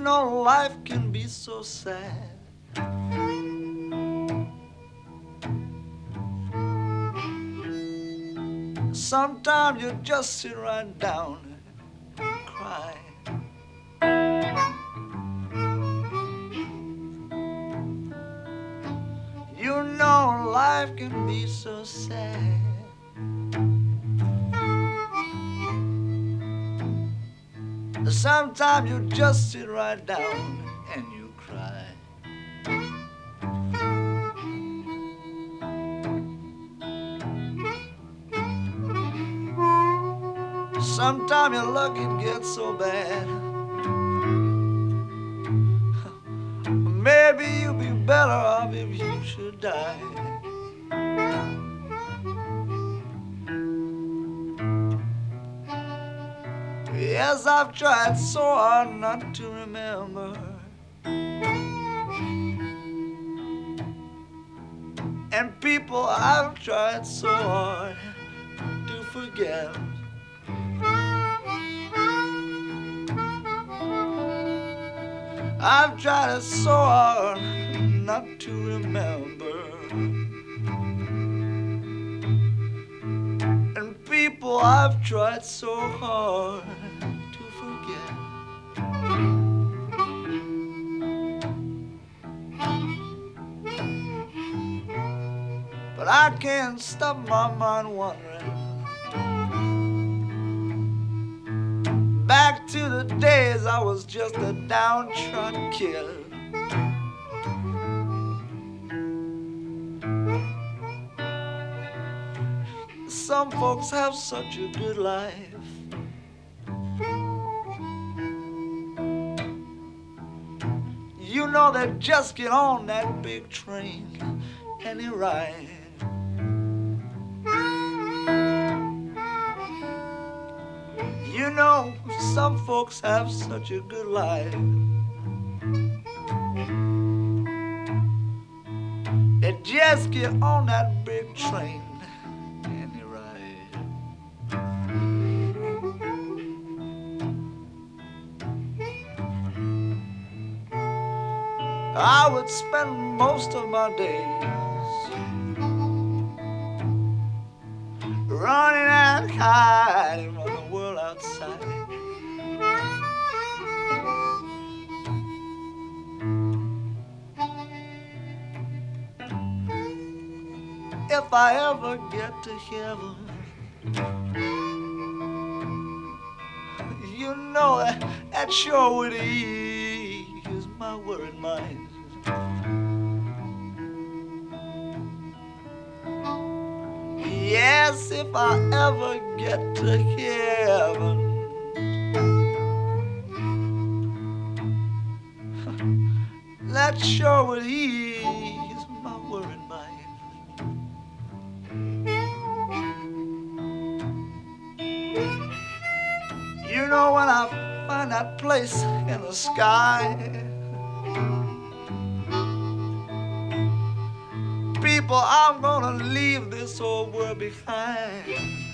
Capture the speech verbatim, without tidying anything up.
know life can be so sad. Sometimes you just sit right down and cry. You know life can be so sad. Sometimes you just sit right down and you cry. Sometimes your luck it gets so bad. Maybe you'd be better off if you should die. Yes, I've tried so hard not to remember. And people, I've tried so hard to forget. I've tried so hard not to remember. And people, I've tried so hard to forget. But I can't stop my mind wandering back to the days I was just a downtrodden kid. Some folks have such a good life. You know they just get on that big train and they ride. You know some folks have such a good life. They just get on that big train and they ride. I would spend most of my days running and hiding from the world outside. If I ever get to heaven, you know that, that sure would ease my worried mind. Yes, if I ever get to heaven, that sure would ease my worried mind. You know when I find that place in the sky, people, I'm gonna leave this old world behind.